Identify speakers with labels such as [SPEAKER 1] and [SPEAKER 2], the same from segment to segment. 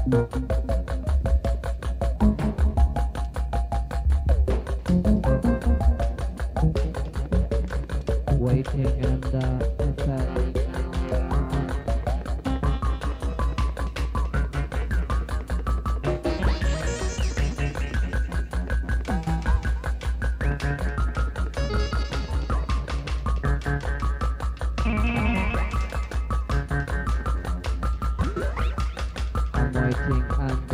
[SPEAKER 1] Waiting and effect. I'm waiting and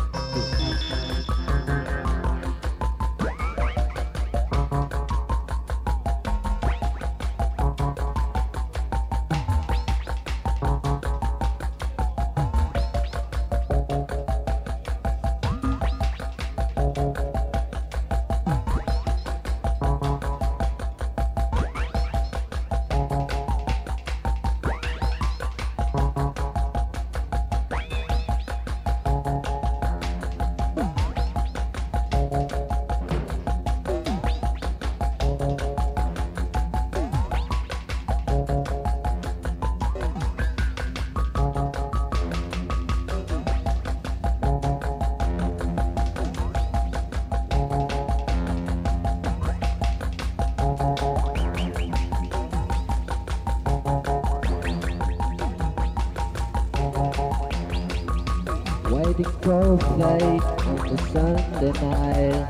[SPEAKER 1] waiting for fate on the Sunday night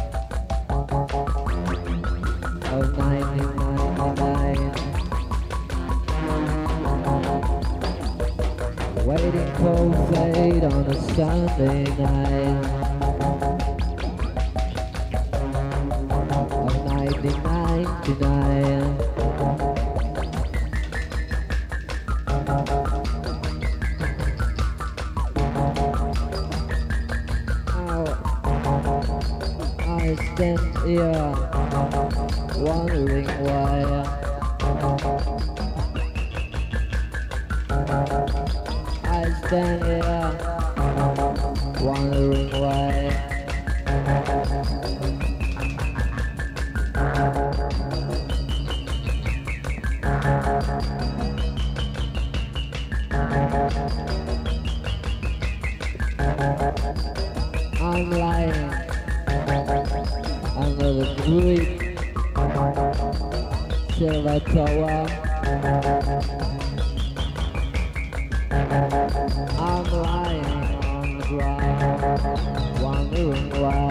[SPEAKER 1] of 1999. Waiting for fate on a Sunday night of 1999. I stand here wondering why I stand here wondering why I'm lying under the great silver tower. I'm lying on the ground, wondering why.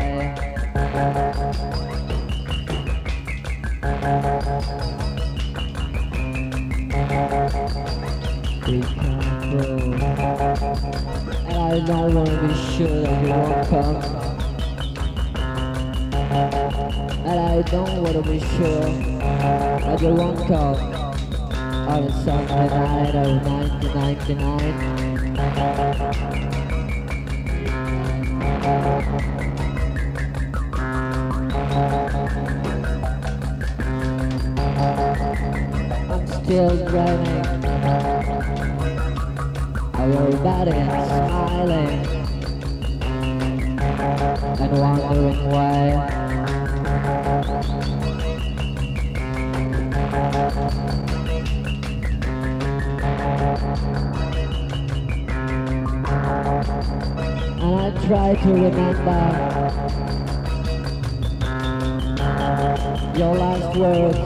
[SPEAKER 1] Be careful, and I don't want to be sure that you won't come. And I don't want to be sure that you won't come on a Sunday night of 1999. I'm still dreaming of your body smiling and wondering why. And I try to remember your last words.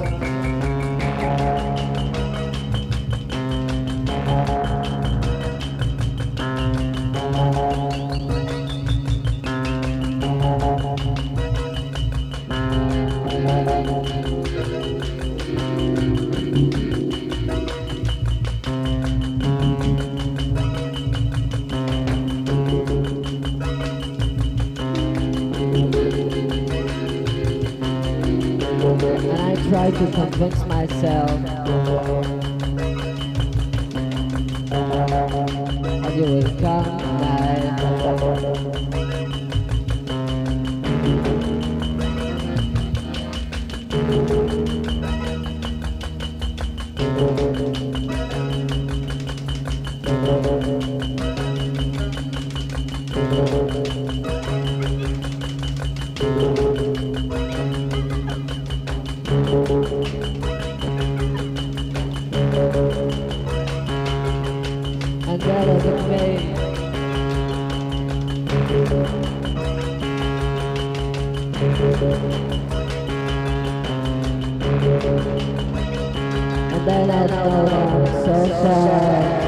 [SPEAKER 1] And I try to convince myself that you will come tonight. And that isn't me. And then I know I'm so sad.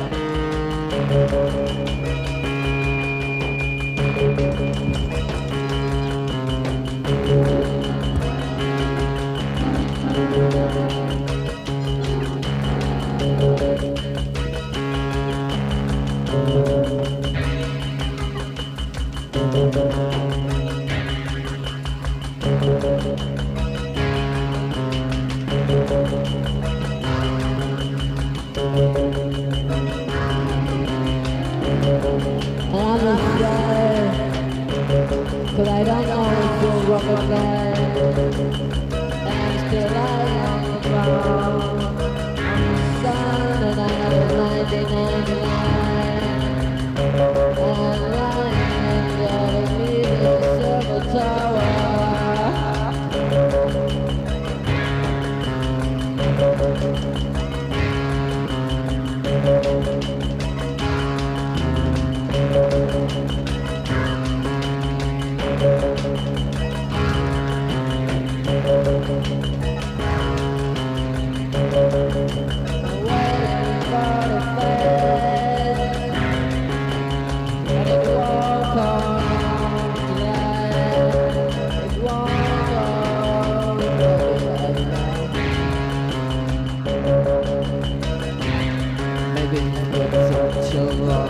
[SPEAKER 1] And I'm afraid, 'cause I don't know if you'll walk again. And I'm still lying on the ground on the Sunday night of 1999. And I'm lying underneath the Silver Tower. Maybe it's so long.